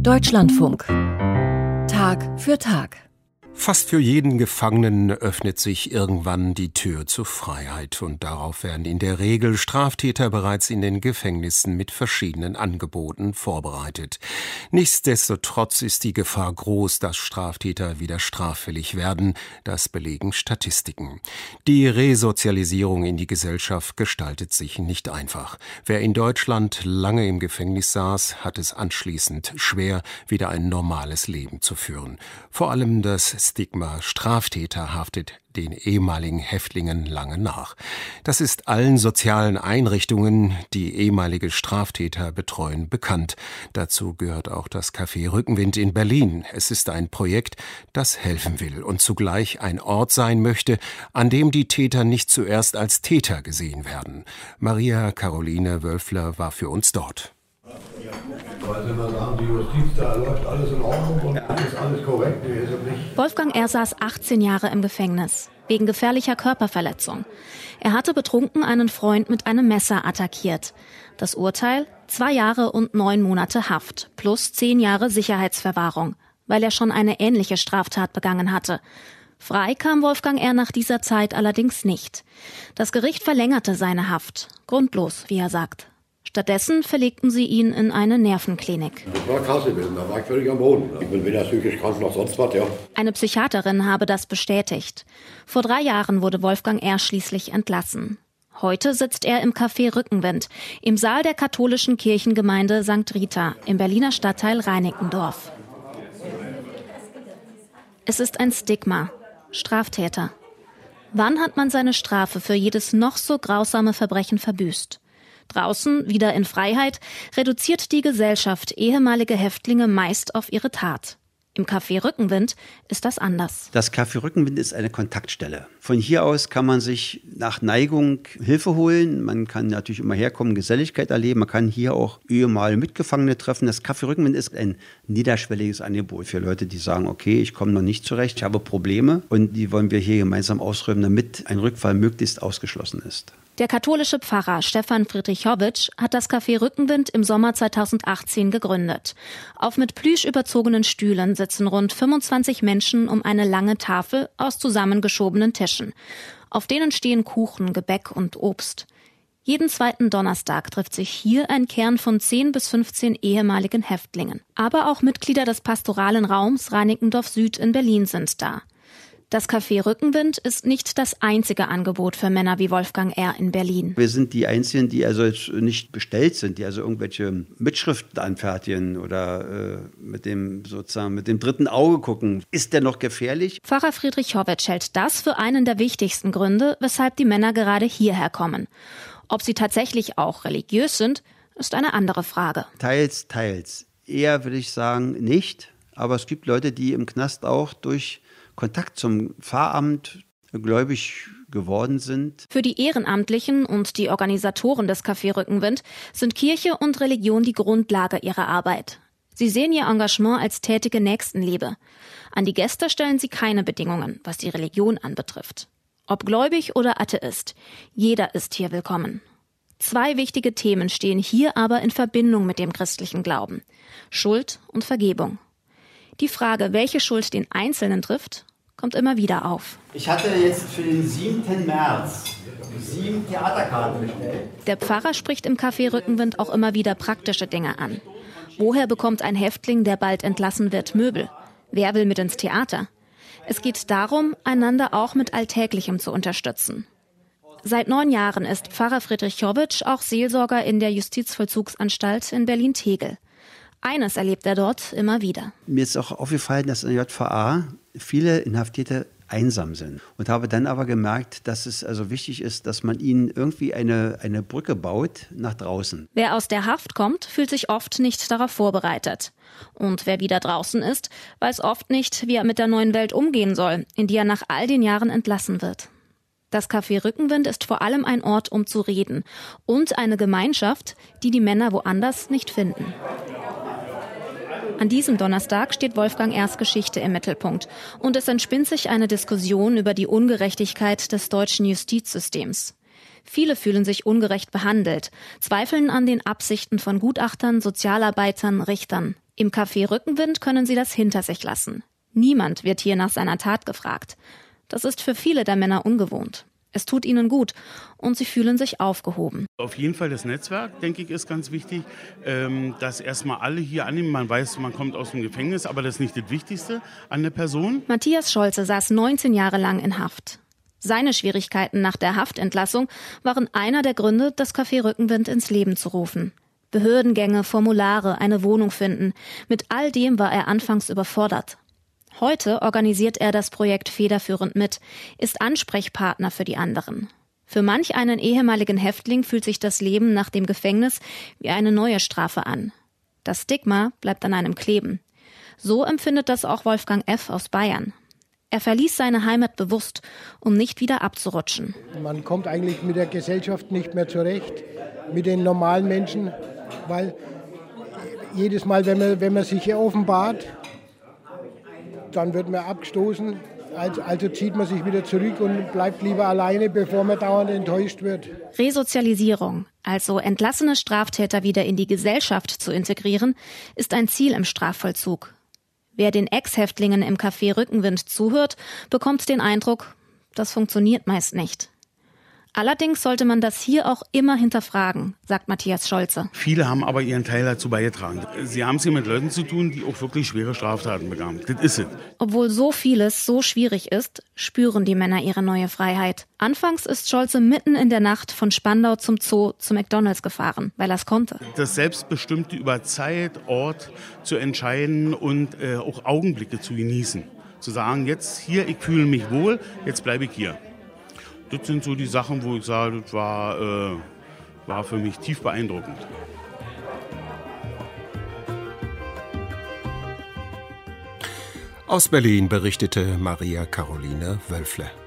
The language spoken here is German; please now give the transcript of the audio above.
Deutschlandfunk. Tag für Tag. Fast für jeden Gefangenen öffnet sich irgendwann die Tür zur Freiheit und darauf werden in der Regel Straftäter bereits in den Gefängnissen mit verschiedenen Angeboten vorbereitet. Nichtsdestotrotz ist die Gefahr groß, dass Straftäter wieder straffällig werden, das belegen Statistiken. Die Resozialisierung in die Gesellschaft gestaltet sich nicht einfach. Wer in Deutschland lange im Gefängnis saß, hat es anschließend schwer, wieder ein normales Leben zu führen. Vor allem das Stigma Straftäter haftet den ehemaligen Häftlingen lange nach. Das ist allen sozialen Einrichtungen, die ehemalige Straftäter betreuen, bekannt. Dazu gehört auch das Café Rückenwind in Berlin. Es ist ein Projekt, das helfen will und zugleich ein Ort sein möchte, an dem die Täter nicht zuerst als Täter gesehen werden. Maria Caroline Wölfler war für uns dort. Die Justiz, da läuft alles in Ordnung und ist alles korrekt. Wolfgang R. saß 18 Jahre im Gefängnis, wegen gefährlicher Körperverletzung. Er hatte betrunken einen Freund mit einem Messer attackiert. Das Urteil? 2 Jahre und 9 Monate Haft, plus 10 Jahre Sicherheitsverwahrung, weil er schon eine ähnliche Straftat begangen hatte. Frei kam Wolfgang R. nach dieser Zeit allerdings nicht. Das Gericht verlängerte seine Haft, grundlos, wie er sagt. Stattdessen verlegten sie ihn in eine Nervenklinik. Das war krass gewesen, da war ich völlig am Boden. Ich bin weder psychisch krank noch sonst was, ja. Eine Psychiaterin habe das bestätigt. Vor 3 Jahren wurde Wolfgang R. schließlich entlassen. Heute sitzt er im Café Rückenwind, im Saal der katholischen Kirchengemeinde St. Rita im Berliner Stadtteil Reinickendorf. Es ist ein Stigma. Straftäter. Wann hat man seine Strafe für jedes noch so grausame Verbrechen verbüßt? Draußen, wieder in Freiheit, reduziert die Gesellschaft ehemalige Häftlinge meist auf ihre Tat. Im Café Rückenwind ist das anders. Das Café Rückenwind ist eine Kontaktstelle. Von hier aus kann man sich nach Neigung Hilfe holen. Man kann natürlich immer herkommen, Geselligkeit erleben. Man kann hier auch ehemalige Mitgefangene treffen. Das Café Rückenwind ist ein niederschwelliges Angebot für Leute, die sagen, okay, ich komme noch nicht zurecht, ich habe Probleme. Und die wollen wir hier gemeinsam ausräumen, damit ein Rückfall möglichst ausgeschlossen ist. Der katholische Pfarrer Stefan Friedrichowitsch hat das Café Rückenwind im Sommer 2018 gegründet. Auf mit Plüsch überzogenen Stühlen sitzen rund 25 Menschen um eine lange Tafel aus zusammengeschobenen Tischen. Auf denen stehen Kuchen, Gebäck und Obst. Jeden zweiten Donnerstag trifft sich hier ein Kern von 10 bis 15 ehemaligen Häftlingen. Aber auch Mitglieder des pastoralen Raums Reinickendorf Süd in Berlin sind da. Das Café Rückenwind ist nicht das einzige Angebot für Männer wie Wolfgang R. in Berlin. Wir sind die Einzigen, die also jetzt nicht bestellt sind, die also irgendwelche Mitschriften anfertigen oder mit dem dritten Auge gucken. Ist der noch gefährlich? Pfarrer Friedrichowitsch hält das für einen der wichtigsten Gründe, weshalb die Männer gerade hierher kommen. Ob sie tatsächlich auch religiös sind, ist eine andere Frage. Teils. Eher würde ich sagen nicht. Aber es gibt Leute, die im Knast auch durch Kontakt zum Pfarramt gläubig geworden sind. Für die Ehrenamtlichen und die Organisatoren des Café Rückenwind sind Kirche und Religion die Grundlage ihrer Arbeit. Sie sehen ihr Engagement als tätige Nächstenliebe. An die Gäste stellen sie keine Bedingungen, was die Religion anbetrifft. Ob gläubig oder Atheist, jeder ist hier willkommen. 2 wichtige Themen stehen hier aber in Verbindung mit dem christlichen Glauben: Schuld und Vergebung. Die Frage, welche Schuld den Einzelnen trifft, kommt immer wieder auf. Ich hatte jetzt für den 7. März 7 Theaterkarten bestellt. Der Pfarrer spricht im Café Rückenwind auch immer wieder praktische Dinge an. Woher bekommt ein Häftling, der bald entlassen wird, Möbel? Wer will mit ins Theater? Es geht darum, einander auch mit Alltäglichem zu unterstützen. Seit 9 Jahren ist Pfarrer Friedrichowitsch auch Seelsorger in der Justizvollzugsanstalt in Berlin-Tegel. Eines erlebt er dort immer wieder. Mir ist auch aufgefallen, dass in der JVA viele Inhaftierte einsam sind. Und habe dann aber gemerkt, dass es also wichtig ist, dass man ihnen irgendwie eine Brücke baut nach draußen. Wer aus der Haft kommt, fühlt sich oft nicht darauf vorbereitet. Und wer wieder draußen ist, weiß oft nicht, wie er mit der neuen Welt umgehen soll, in die er nach all den Jahren entlassen wird. Das Café Rückenwind ist vor allem ein Ort, um zu reden. Und eine Gemeinschaft, die die Männer woanders nicht finden. An diesem Donnerstag steht Wolfgang R.'s Geschichte im Mittelpunkt und es entspinnt sich eine Diskussion über die Ungerechtigkeit des deutschen Justizsystems. Viele fühlen sich ungerecht behandelt, zweifeln an den Absichten von Gutachtern, Sozialarbeitern, Richtern. Im Café Rückenwind können sie das hinter sich lassen. Niemand wird hier nach seiner Tat gefragt. Das ist für viele der Männer ungewohnt. Es tut ihnen gut und sie fühlen sich aufgehoben. Auf jeden Fall das Netzwerk, denke ich, ist ganz wichtig, dass erstmal alle hier annehmen. Man weiß, man kommt aus dem Gefängnis, aber das ist nicht das Wichtigste an der Person. Matthias Scholze saß 19 Jahre lang in Haft. Seine Schwierigkeiten nach der Haftentlassung waren einer der Gründe, das Café Rückenwind ins Leben zu rufen. Behördengänge, Formulare, eine Wohnung finden. Mit all dem war er anfangs überfordert. Heute organisiert er das Projekt federführend mit, ist Ansprechpartner für die anderen. Für manch einen ehemaligen Häftling fühlt sich das Leben nach dem Gefängnis wie eine neue Strafe an. Das Stigma bleibt an einem kleben. So empfindet das auch Wolfgang F. aus Bayern. Er verließ seine Heimat bewusst, um nicht wieder abzurutschen. Man kommt eigentlich mit der Gesellschaft nicht mehr zurecht, mit den normalen Menschen, weil jedes Mal, wenn man sich hier offenbart, dann wird man abgestoßen, also zieht man sich wieder zurück und bleibt lieber alleine, bevor man dauernd enttäuscht wird. Resozialisierung, also entlassene Straftäter wieder in die Gesellschaft zu integrieren, ist ein Ziel im Strafvollzug. Wer den Ex-Häftlingen im Café Rückenwind zuhört, bekommt den Eindruck, das funktioniert meist nicht. Allerdings sollte man das hier auch immer hinterfragen, sagt Matthias Scholze. Viele haben aber ihren Teil dazu beigetragen. Sie haben es hier mit Leuten zu tun, die auch wirklich schwere Straftaten begangen. Das ist es. Obwohl so vieles so schwierig ist, spüren die Männer ihre neue Freiheit. Anfangs ist Scholze mitten in der Nacht von Spandau zum Zoo zu McDonald's gefahren, weil er es konnte. Das Selbstbestimmte über Zeit, Ort zu entscheiden und auch Augenblicke zu genießen. Zu sagen, jetzt hier, ich fühle mich wohl, jetzt bleibe ich hier. Das sind so die Sachen, wo ich sage, das war für mich tief beeindruckend. Aus Berlin berichtete Maria Caroline Wölfle.